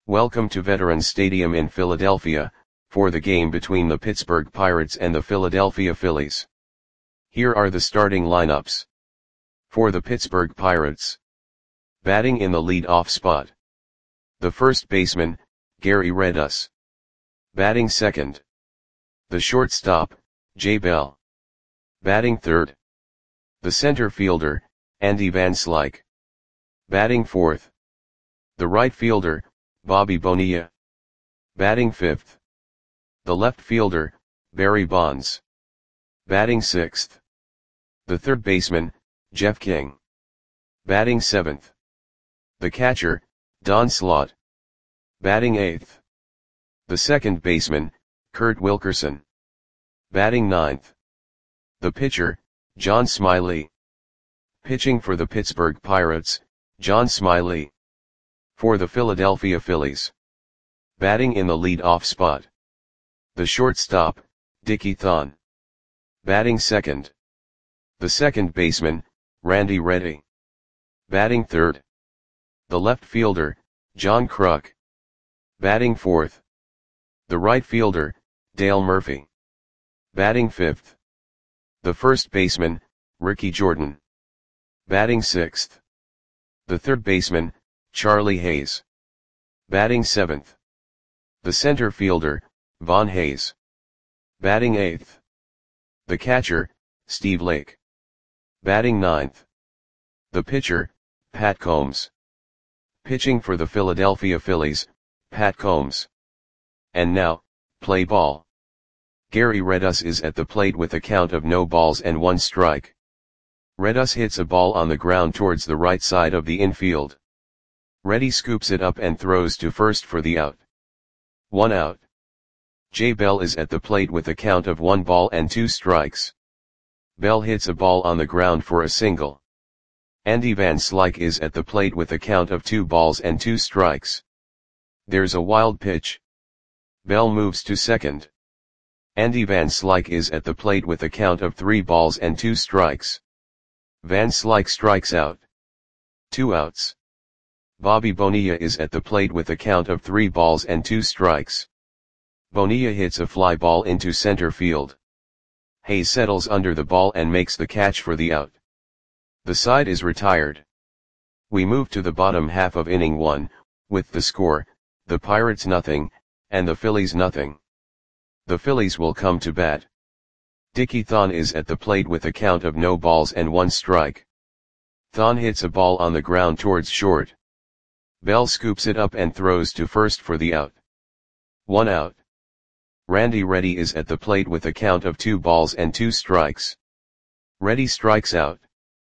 Welcome to Veterans Stadium in Philadelphia, for the game between the Pittsburgh Pirates and the Philadelphia Phillies. Here are the starting lineups. For the Pittsburgh Pirates. Batting in the lead-off spot. The first baseman, Gary Redus. Batting second. The shortstop, Jay Bell. Batting third. The center fielder, Andy Van Slyke. Batting fourth. The right fielder, Bobby Bonilla. Batting fifth. The left fielder, Barry Bonds. Batting sixth. The third baseman, Jeff King. Batting seventh. The catcher, Don Slaught. Batting eighth. The second baseman, Kurt Wilkerson. Batting ninth. The pitcher, John Smiley. Pitching for the Pittsburgh Pirates, John Smiley. For the Philadelphia Phillies. Batting in the lead-off spot. The shortstop, Dickie Thon. Batting second. The second baseman, Randy Reddy. Batting third. The left fielder, John Kruk. Batting fourth. The right fielder, Dale Murphy. Batting fifth. The first baseman, Ricky Jordan. Batting sixth. The third baseman, Charlie Hayes. Batting seventh. The center fielder, Von Hayes. Batting eighth. The catcher, Steve Lake. Batting ninth. The pitcher, Pat Combs. Pitching for the Philadelphia Phillies, Pat Combs. And now, play ball. Gary Redus is at the plate with a count of no balls and 1 strike. Redus hits a ball on the ground towards the right side of the infield. Reddy scoops it up and throws to first for the out. 1 out. Jay Bell is at the plate with a count of 1 ball and 2 strikes. Bell hits a ball on the ground for a single. Andy Van Slyke is at the plate with a count of 2 balls and 2 strikes. There's a wild pitch. Bell moves to second. Andy Van Slyke is at the plate with a count of 3 balls and 2 strikes. Van Slyke strikes out. 2 outs. Bobby Bonilla is at the plate with a count of 3 balls and 2 strikes. Bonilla hits a fly ball into center field. Hayes settles under the ball and makes the catch for the out. The side is retired. We move to the bottom half of inning 1, with the score, the Pirates nothing, and the Phillies nothing. The Phillies will come to bat. Dickie Thon is at the plate with a count of no balls and 1 strike. Thon hits a ball on the ground towards short. Bell scoops it up and throws to first for the out. 1 out. Randy Reddy is at the plate with a count of 2 balls and 2 strikes. Reddy strikes out.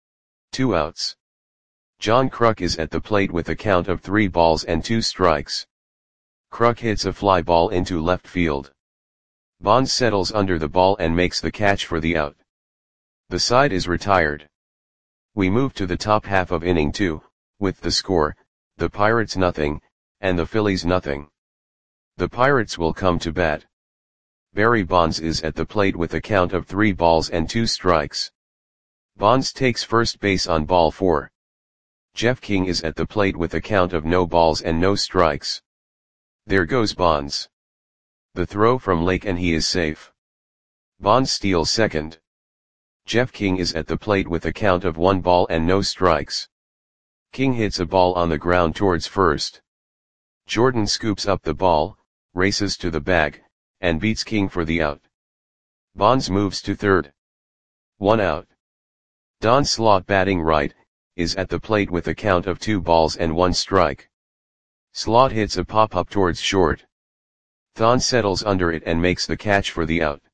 2 outs. John Kruk is at the plate with a count of 3 balls and 2 strikes. Kruk hits a fly ball into left field. Bonds settles under the ball and makes the catch for the out. The side is retired. We move to the top half of inning 2, with the score, the Pirates nothing, and the Phillies nothing. The Pirates will come to bat. Barry Bonds is at the plate with a count of 3 balls and 2 strikes. Bonds takes first base on ball 4. Jeff King is at the plate with a count of no balls and no strikes. There goes Bonds. The throw from Lake and he is safe. Bonds steals second. Jeff King is at the plate with a count of 1 ball and no strikes. King hits a ball on the ground towards first. Jordan scoops up the ball, races to the bag, and beats King for the out. Bonds moves to third. 1 out. Don Slaught, batting right, is at the plate with a count of 2 balls and 1 strike. Slaught hits a pop-up towards short. Thon settles under it and makes the catch for the out.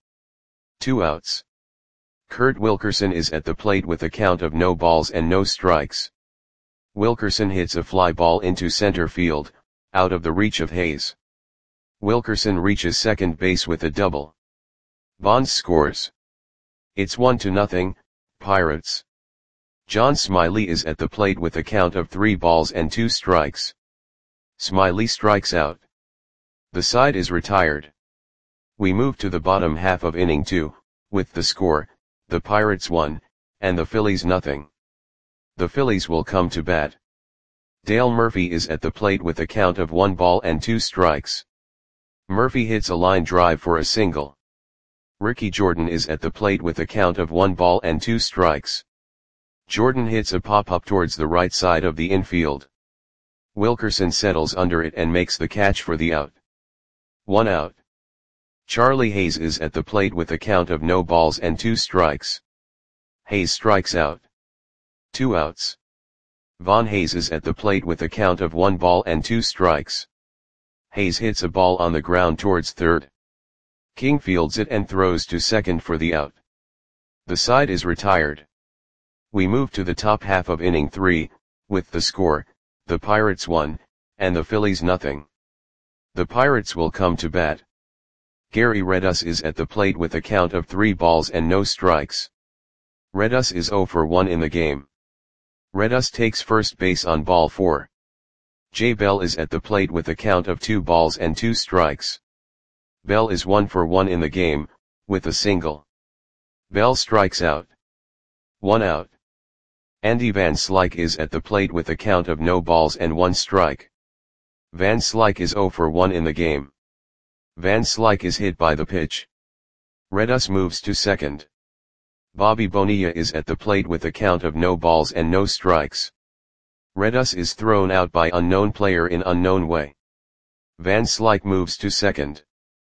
2 outs. Kurt Wilkerson is at the plate with a count of no balls and no strikes. Wilkerson hits a fly ball into center field, out of the reach of Hayes. Wilkerson reaches second base with a double. Bonds scores. It's 1-0, Pirates. John Smiley is at the plate with a count of 3 balls and 2 strikes. Smiley strikes out. The side is retired. We move to the bottom half of inning 2, with the score, the Pirates 1, and the Phillies nothing. The Phillies will come to bat. Dale Murphy is at the plate with a count of 1 ball and 2 strikes. Murphy hits a line drive for a single. Ricky Jordan is at the plate with a count of 1 ball and 2 strikes. Jordan hits a pop-up towards the right side of the infield. Wilkerson settles under it and makes the catch for the out. 1 out. Charlie Hayes is at the plate with a count of no balls and 2 strikes. Hayes strikes out. 2 outs. Von Hayes is at the plate with a count of 1 ball and 2 strikes. Hayes hits a ball on the ground towards third. King fields it and throws to second for the out. The side is retired. We move to the top half of inning 3, with the score, the Pirates 1, and the Phillies nothing. The Pirates will come to bat. Gary Redus is at the plate with a count of 3 balls and no strikes. Redus is 0 for 1 in the game. Redus takes first base on ball 4. Jay Bell is at the plate with a count of 2 balls and 2 strikes. Bell is 1 for 1 in the game, with a single. Bell strikes out. 1 out. Andy Van Slyke is at the plate with a count of no balls and 1 strike. Van Slyke is 0 for 1 in the game. Van Slyke is hit by the pitch. Redus moves to second. Bobby Bonilla is at the plate with a count of no balls and no strikes. Redus is thrown out by unknown player in unknown way. Van Slyke moves to second.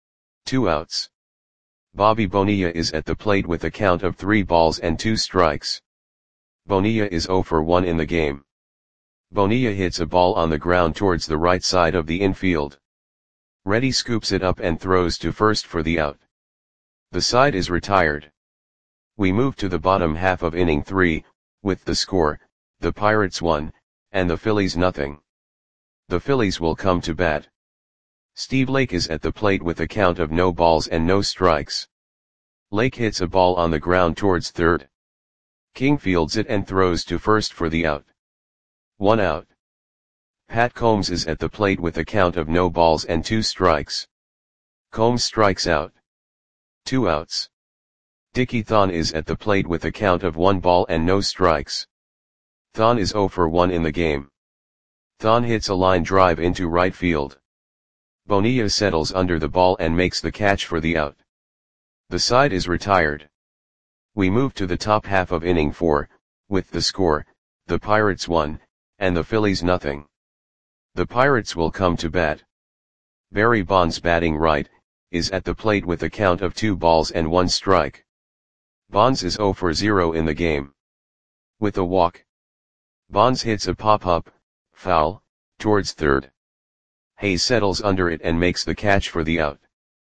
2 outs. Bobby Bonilla is at the plate with a count of 3 balls and 2 strikes. Bonilla is 0 for 1 in the game. Bonilla hits a ball on the ground towards the right side of the infield. Reddy scoops it up and throws to first for the out. The side is retired. We move to the bottom half of inning 3, with the score, the Pirates 1, and the Phillies nothing. The Phillies will come to bat. Steve Lake is at the plate with a count of no balls and no strikes. Lake hits a ball on the ground towards third. King fields it and throws to first for the out. 1 out. Pat Combs is at the plate with a count of no balls and 2 strikes. Combs strikes out. 2 outs. Dickie Thon is at the plate with a count of 1 ball and no strikes. Thon is 0 for 1 in the game. Thon hits a line drive into right field. Bonilla settles under the ball and makes the catch for the out. The side is retired. We move to the top half of inning 4, with the score, the Pirates 1, and the Phillies nothing. The Pirates will come to bat. Barry Bonds batting right, is at the plate with a count of 2 balls and 1 strike. Bonds is 0 for 0 in the game. With a walk. Bonds hits a pop-up, foul, towards third. Hayes settles under it and makes the catch for the out.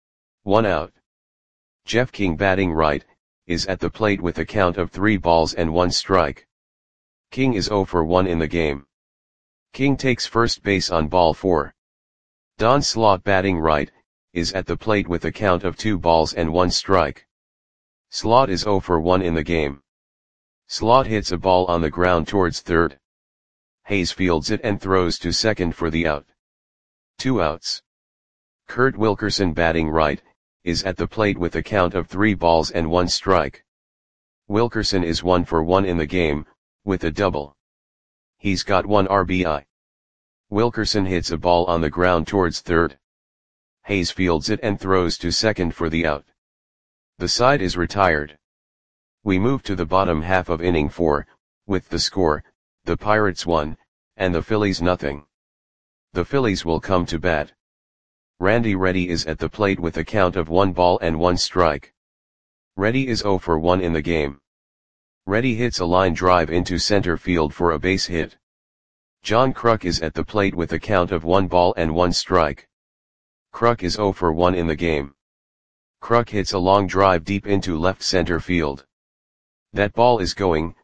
1 out. Jeff King batting right, is at the plate with a count of 3 balls and 1 strike. King is 0 for 1 in the game. King takes first base on ball 4. Don Slaught batting right, is at the plate with a count of 2 balls and 1 strike. Slaught is 0 for 1 in the game. Slaught hits a ball on the ground towards third. Hayes fields it and throws to second for the out. 2 outs. Kurt Wilkerson batting right, is at the plate with a count of 3 balls and 1 strike. Wilkerson is 1 for 1 in the game, with a double. He's got 1 RBI. Wilkerson hits a ball on the ground towards third. Hayes fields it and throws to second for the out. The side is retired. We move to the bottom half of inning 4, with the score, the Pirates 1, and the Phillies nothing. The Phillies will come to bat. Randy Reddy is at the plate with a count of 1 ball and 1 strike. Reddy is 0 for 1 in the game. Reddy hits a line drive into center field for a base hit. John Kruk is at the plate with a count of 1 ball and 1 strike. Kruk is 0 for 1 in the game. Kruk hits a long drive deep into left center field. That ball is gone.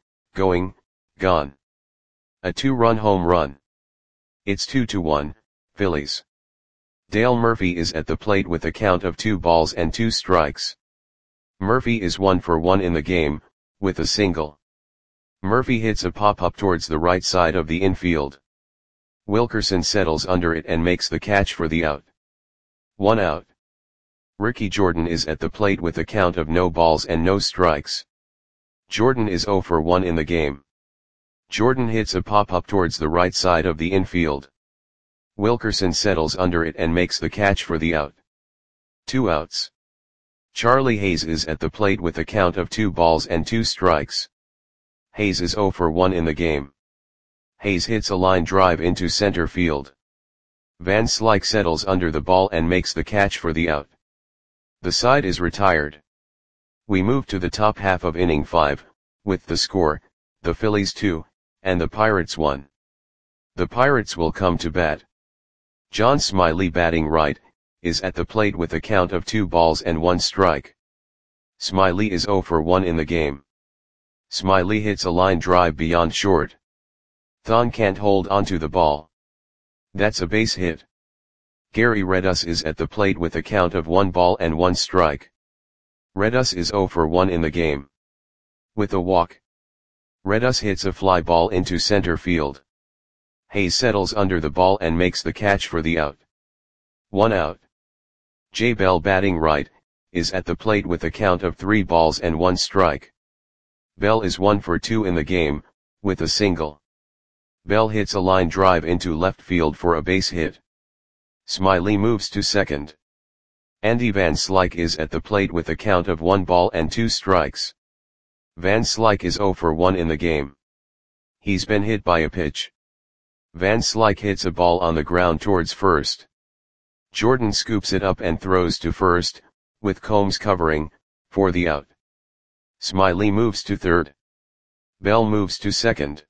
A 2-run home run. It's 2-1, Phillies. Dale Murphy is at the plate with a count of 2 balls and 2 strikes. Murphy is 1 for 1 in the game, with a single. Murphy hits a pop-up towards the right side of the infield. Wilkerson settles under it and makes the catch for the out. 1 out. Ricky Jordan is at the plate with a count of no balls and no strikes. Jordan is 0 for 1 in the game. Jordan hits a pop-up towards the right side of the infield. Wilkerson settles under it and makes the catch for the out. 2 outs. Charlie Hayes is at the plate with a count of 2 balls and 2 strikes. Hayes is 0 for 1 in the game. Hayes hits a line drive into center field. Van Slyke settles under the ball and makes the catch for the out. The side is retired. We move to the top half of inning 5, with the score, the Phillies 2, and the Pirates 1. The Pirates will come to bat. John Smiley, batting right, is at the plate with a count of 2 balls and 1 strike. Smiley is 0 for 1 in the game. Smiley hits a line drive beyond short. Thon can't hold onto the ball. That's a base hit. Gary Redus is at the plate with a count of 1 ball and 1 strike. Redus is 0 for 1 in the game. With a walk, Redus hits a fly ball into center field. Hayes settles under the ball and makes the catch for the out. 1 out. Jay Bell, batting right, is at the plate with a count of 3 balls and 1 strike. Bell is 1 for 2 in the game, with a single. Bell hits a line drive into left field for a base hit. Smiley moves to second. Andy Van Slyke is at the plate with a count of 1 ball and 2 strikes. Van Slyke is 0 for 1 in the game. He's been hit by a pitch. Van Slyke hits a ball on the ground towards first. Jordan scoops it up and throws to first, with Combs covering, for the out. Smiley moves to third. Bell moves to second.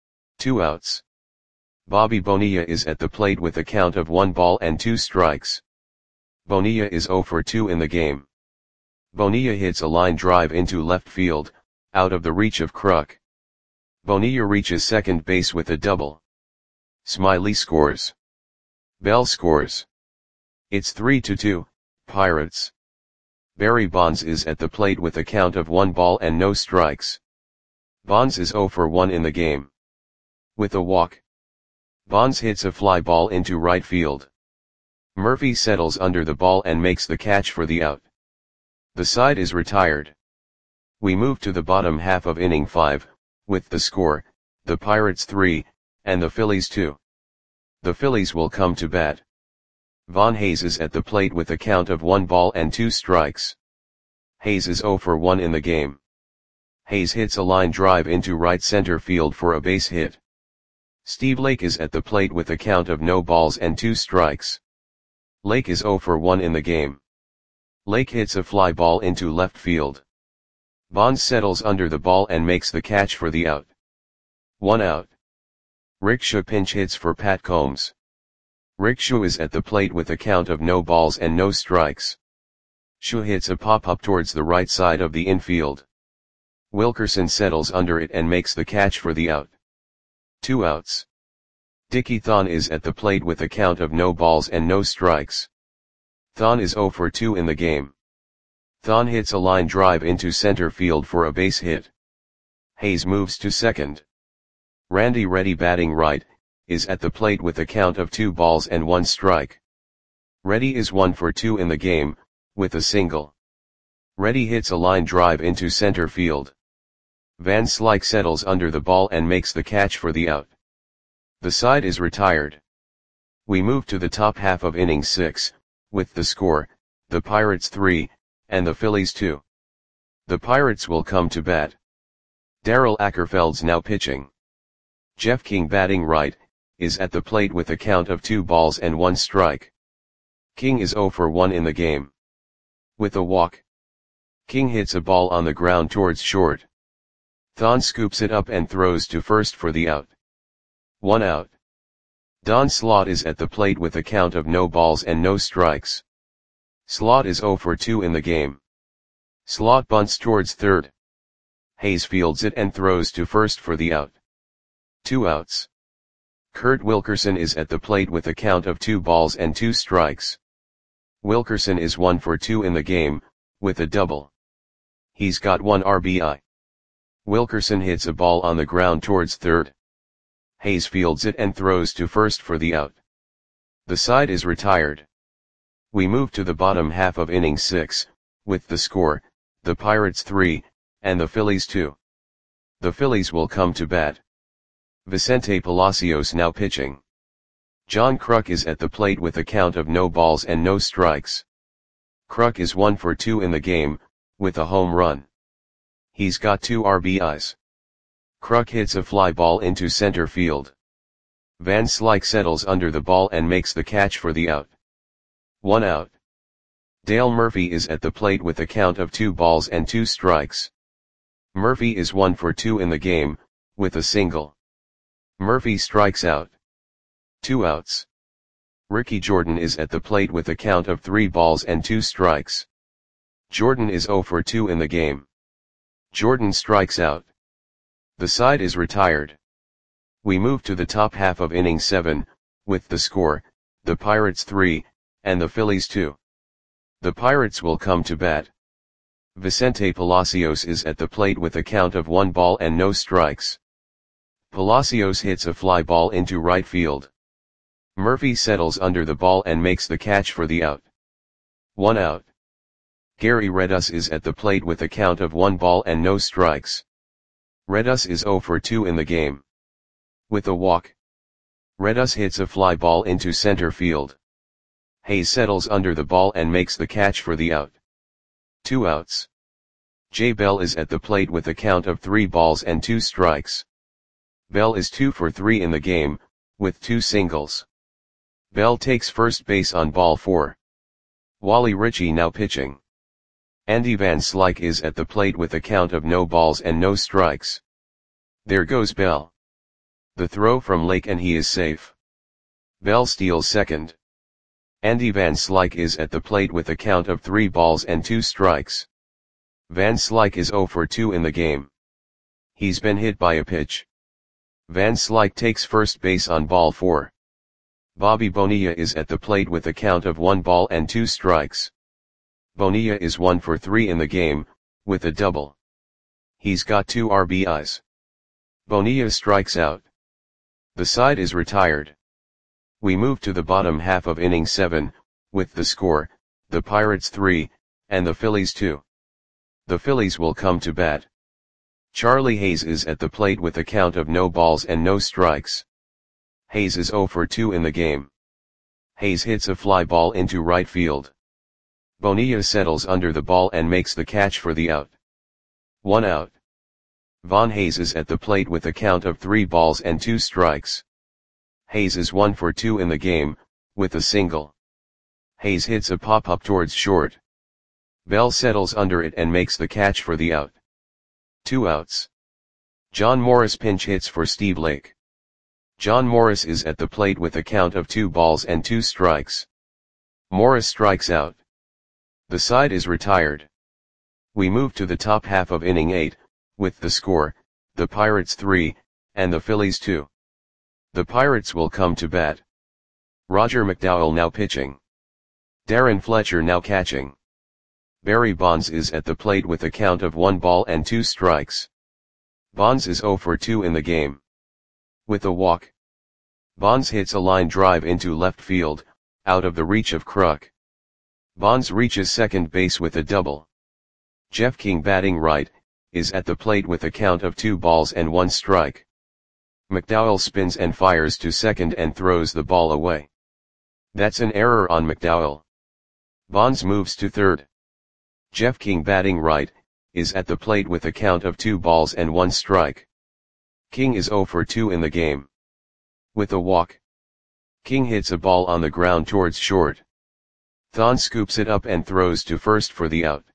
2 outs. Bobby Bonilla is at the plate with a count of 1 ball and 2 strikes. Bonilla is 0 for 2 in the game. Bonilla hits a line drive into left field, out of the reach of Kruk. Bonilla reaches second base with a double. Smiley scores. Bell scores. It's 3-2, Pirates. Barry Bonds is at the plate with a count of 1 ball and no strikes. Bonds is 0 for 1 in the game. With a walk, Bonds hits a fly ball into right field. Murphy settles under the ball and makes the catch for the out. The side is retired. We move to the bottom half of inning 5, with the score, the Pirates 3, and the Phillies 2. The Phillies will come to bat. Von Hayes is at the plate with a count of 1 ball and 2 strikes. Hayes is 0 for 1 in the game. Hayes hits a line drive into right center field for a base hit. Steve Lake is at the plate with a count of no balls and 2 strikes. Lake is 0 for 1 in the game. Lake hits a fly ball into left field. Bonds settles under the ball and makes the catch for the out. 1 out. Rickshaw pinch hits for Pat Combs. Rickshaw is at the plate with a count of no balls and no strikes. Shaw hits a pop-up towards the right side of the infield. Wilkerson settles under it and makes the catch for the out. 2 outs. Dickie Thon is at the plate with a count of no balls and no strikes. Thon is 0 for 2 in the game. Thon hits a line drive into center field for a base hit. Hayes moves to second. Randy Reddy, batting right, is at the plate with a count of 2 balls and 1 strike. Reddy is 1 for 2 in the game, with a single. Reddy hits a line drive into center field. Van Slyke settles under the ball and makes the catch for the out. The side is retired. We move to the top half of inning 6, with the score, the Pirates 3, and the Phillies 2. The Pirates will come to bat. Darrell Ackerfeld's now pitching. Jeff King, batting right, is at the plate with a count of 2 balls and 1 strike. King is 0 for 1 in the game. With a walk, King hits a ball on the ground towards short. Thon scoops it up and throws to first for the out. 1 out. Don Slaught is at the plate with a count of no balls and no strikes. Slaught is 0 for 2 in the game. Slaught bunts towards third. Hayes fields it and throws to first for the out. 2 outs. Kurt Wilkerson is at the plate with a count of 2 balls and 2 strikes. Wilkerson is 1 for 2 in the game, with a double. He's got 1 RBI. Wilkerson hits a ball on the ground towards third. Hayes fields it and throws to first for the out. The side is retired. We move to the bottom half of inning 6, with the score, the Pirates 3, and the Phillies 2. The Phillies will come to bat. Vicente Palacios now pitching. John Kruk is at the plate with a count of no balls and no strikes. Kruk is 1 for 2 in the game, with a home run. He's got 2 RBIs. Kruk hits a fly ball into center field. Van Slyke settles under the ball and makes the catch for the out. 1 out. Dale Murphy is at the plate with a count of 2 balls and 2 strikes. Murphy is 1 for 2 in the game, with a single. Murphy strikes out. 2 outs. Ricky Jordan is at the plate with a count of 3 balls and 2 strikes. Jordan is 0 for 2 in the game. Jordan strikes out. The side is retired. We move to the top half of inning 7, with the score, the Pirates 3, and the Phillies 2. The Pirates will come to bat. Vicente Palacios is at the plate with a count of 1 ball and no strikes. Palacios hits a fly ball into right field. Murphy settles under the ball and makes the catch for the out. 1 out. Gary Redus is at the plate with a count of 1 ball and no strikes. Redus is 0 for 2 in the game. With a walk. Redus hits a fly ball into center field. Hayes settles under the ball and makes the catch for the out. 2 outs. Jay Bell is at the plate with a count of 3 balls and 2 strikes. Bell is 2 for 3 in the game, with 2 singles. Bell takes first base on ball 4. Wally Ritchie now pitching. Andy Van Slyke is at the plate with a count of no balls and no strikes. There goes Bell. The throw from Lake and he is safe. Bell steals second. Andy Van Slyke is at the plate with a count of 3 balls and 2 strikes. Van Slyke is 0 for 2 in the game. He's been hit by a pitch. Van Slyke takes first base on ball 4. Bobby Bonilla is at the plate with a count of 1 ball and 2 strikes. Bonilla is 1 for 3 in the game, with a double. He's got 2 RBIs. Bonilla strikes out. The side is retired. We move to the bottom half of inning 7, with the score, the Pirates 3, and the Phillies 2. The Phillies will come to bat. Charlie Hayes is at the plate with a count of no balls and no strikes. Hayes is 0 for 2 in the game. Hayes hits a fly ball into right field. Bonilla settles under the ball and makes the catch for the out. 1 out. Von Hayes is at the plate with a count of 3 balls and 2 strikes. Hayes is 1 for 2 in the game, with a single. Hayes hits a pop-up towards short. Bell settles under it and makes the catch for the out. 2 outs. John Morris pinch hits for Steve Lake. John Morris is at the plate with a count of 2 balls and 2 strikes. Morris strikes out. The side is retired. We move to the top half of inning 8, with the score, the Pirates 3, and the Phillies 2. The Pirates will come to bat. Roger McDowell now pitching. Darren Fletcher now catching. Barry Bonds is at the plate with a count of 1 ball and 2 strikes. Bonds is 0 for 2 in the game. With a walk. Bonds hits a line drive into left field, out of the reach of Kruk. Bonds reaches second base with a double. Jeff King batting right, is at the plate with a count of 2 balls and 1 strike. McDowell spins and fires to second and throws the ball away. That's an error on McDowell. Bonds moves to third. Jeff King batting right, is at the plate with a count of 2 balls and 1 strike. King is 0 for 2 in the game. With a walk. King hits a ball on the ground towards short. Thon scoops it up and throws to first for the out.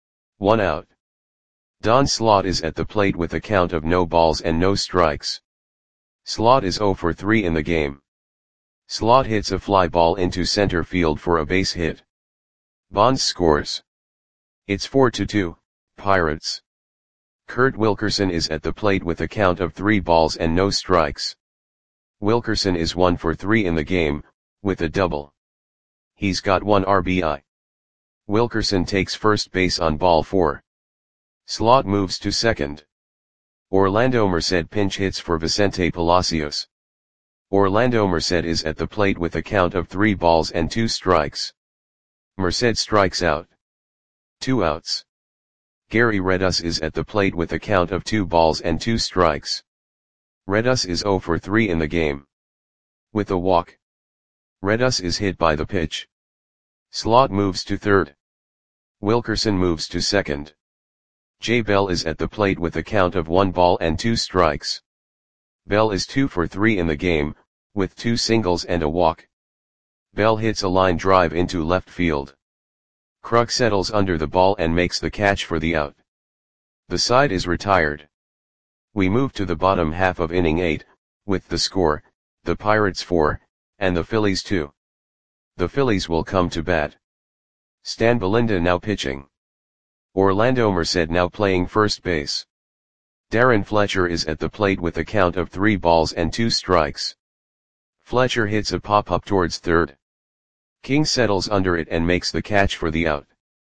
1 out. Don Slaught is at the plate with a count of no balls and no strikes. Slaught is 0 for 3 in the game. Slaught hits a fly ball into center field for a base hit. Bonds scores. It's 4-2, Pirates. Kurt Wilkerson is at the plate with a count of 3 balls and no strikes. Wilkerson is 1 for 3 in the game, with a double. He's got 1 RBI. Wilkerson takes first base on ball 4. Slaught moves to second. Orlando Merced pinch hits for Vicente Palacios. Orlando Merced is at the plate with a count of 3 balls and 2 strikes. Merced strikes out. 2 outs. Gary Redus is at the plate with a count of 2 balls and 2 strikes. Redus is 0 for 3 in the game. With a walk. Redus is hit by the pitch. Slot moves to third. Wilkerson moves to second. J. Bell is at the plate with a count of 1 ball and 2 strikes. Bell is 2 for 3 in the game, with 2 singles and a walk. Bell hits a line drive into left field. Kruk settles under the ball and makes the catch for the out. The side is retired. We move to the bottom half of inning 8, with the score, the Pirates 4, and the Phillies 2. The Phillies will come to bat. Stan Belinda now pitching. Orlando Merced now playing first base. Darren Fletcher is at the plate with a count of 3 balls and 2 strikes. Fletcher hits a pop-up towards third. King settles under it and makes the catch for the out.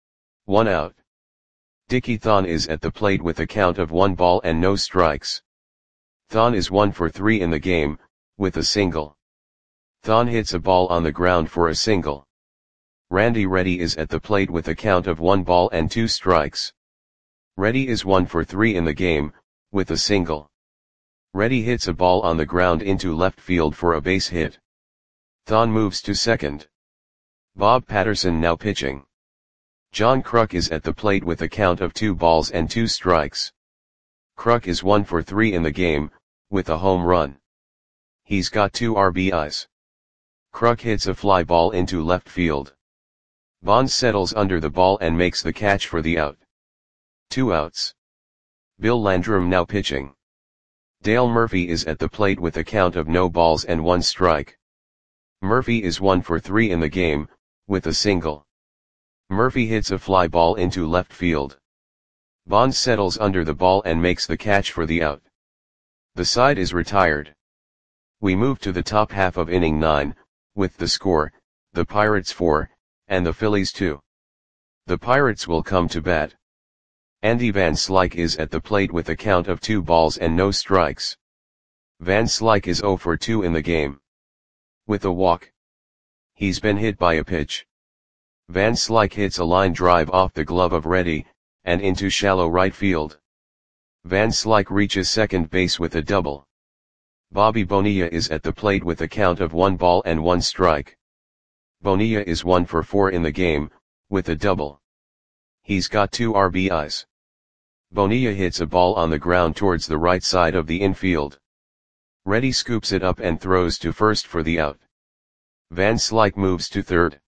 1 out. Dickie Thon is at the plate with a count of 1 ball and no strikes. Thon is 1 for 3 in the game, with a single. Thon hits a ball on the ground for a single. Randy Reddy is at the plate with a count of 1 ball and 2 strikes. Reddy is 1 for 3 in the game, with a single. Reddy hits a ball on the ground into left field for a base hit. Thon moves to second. Bob Patterson now pitching. John Kruk is at the plate with a count of 2 balls and 2 strikes. Kruk is 1 for 3 in the game, with a home run. He's got 2 RBIs. Kruk hits a fly ball into left field. Bonds settles under the ball and makes the catch for the out. 2 outs. Bill Landrum now pitching. Dale Murphy is at the plate with a count of no balls and 1 strike. Murphy is 1 for 3 in the game, with a single. Murphy hits a fly ball into left field. Bonds settles under the ball and makes the catch for the out. The side is retired. We move to the top half of inning 9, with the score, the Pirates 4, and the Phillies 2. The Pirates will come to bat. Andy Van Slyke is at the plate with a count of 2 balls and no strikes. Van Slyke is 0 for 2 in the game. With a walk. He's been hit by a pitch. Van Slyke hits a line drive off the glove of Reddy, and into shallow right field. Van Slyke reaches second base with a double. Bobby Bonilla is at the plate with a count of 1 ball and 1 strike. Bonilla is 1 for 4 in the game, with a double. He's got 2 RBIs. Bonilla hits a ball on the ground towards the right side of the infield. Reddy scoops it up and throws to first for the out. Van Slyke moves to third.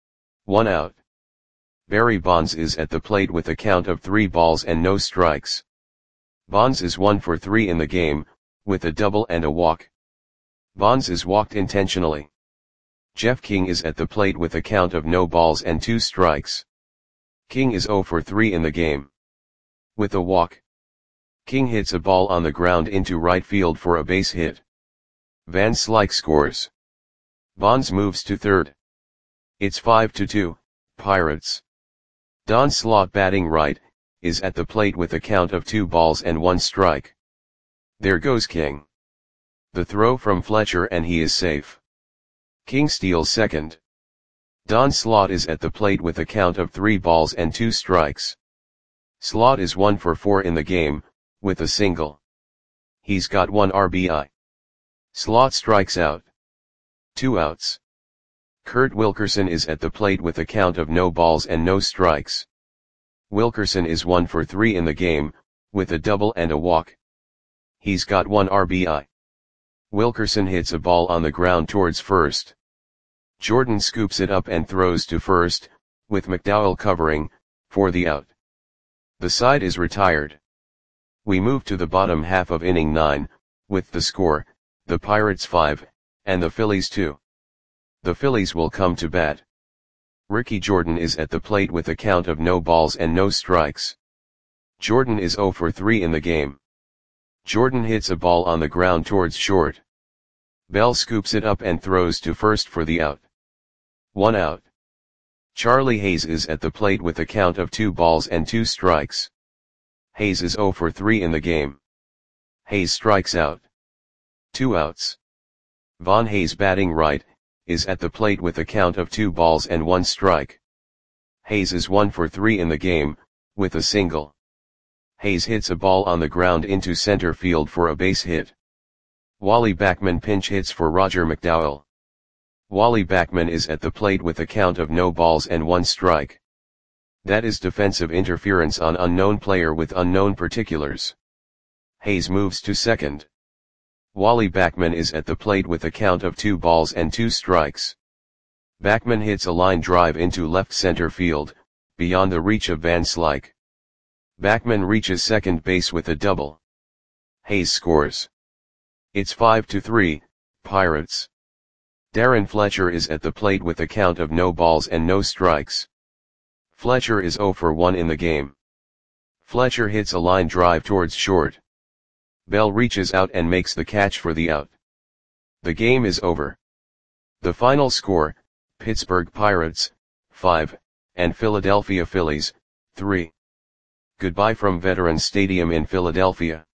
1 out. Barry Bonds is at the plate with a count of 3 balls and no strikes. Bonds is 1 for 3 in the game, with a double and a walk. Bonds is walked intentionally. Jeff King is at the plate with a count of no balls and 2 strikes. King is 0 for 3 in the game. With a walk. King hits a ball on the ground into right field for a base hit. Van Slyke scores. Bonds moves to third. It's 5-2, Pirates. Don Slaught batting right, is at the plate with a count of 2 balls and 1 strike. There goes King. The throw from Fletcher and he is safe. King steals second. Don Slaught is at the plate with a count of 3 balls and 2 strikes. Slaught is 1 for 4 in the game, with a single. He's got 1 RBI. Slaught strikes out. 2 outs. Kurt Wilkerson is at the plate with a count of no balls and no strikes. Wilkerson is 1 for 3 in the game, with a double and a walk. He's got 1 RBI. Wilkerson hits a ball on the ground towards first. Jordan scoops it up and throws to first, with McDowell covering, for the out. The side is retired. We move to the bottom half of inning 9, with the score, the Pirates 5, and the Phillies 2. The Phillies will come to bat. Ricky Jordan is at the plate with a count of no balls and no strikes. Jordan is 0 for 3 in the game. Jordan hits a ball on the ground towards short. Bell scoops it up and throws to first for the out. 1 out. Charlie Hayes is at the plate with a count of 2 balls and 2 strikes. Hayes is 0 for 3 in the game. Hayes strikes out. 2 outs. Von Hayes batting right, is at the plate with a count of 2 balls and 1 strike. Hayes is 1 for 3 in the game, with a single. Hayes hits a ball on the ground into center field for a base hit. Wally Backman pinch hits for Roger McDowell. Wally Backman is at the plate with a count of no balls and 1 strike. That is defensive interference on unknown player with unknown particulars. Hayes moves to second. Wally Backman is at the plate with a count of 2 balls and 2 strikes. Backman hits a line drive into left center field, beyond the reach of Van Slyke. Backman reaches second base with a double. Hayes scores. It's 5-3, Pirates. Darren Fletcher is at the plate with a count of no balls and no strikes. Fletcher is 0 for 1 in the game. Fletcher hits a line drive towards short. Bell reaches out and makes the catch for the out. The game is over. The final score, Pittsburgh Pirates, 5, and Philadelphia Phillies, 3. Goodbye from Veterans Stadium in Philadelphia.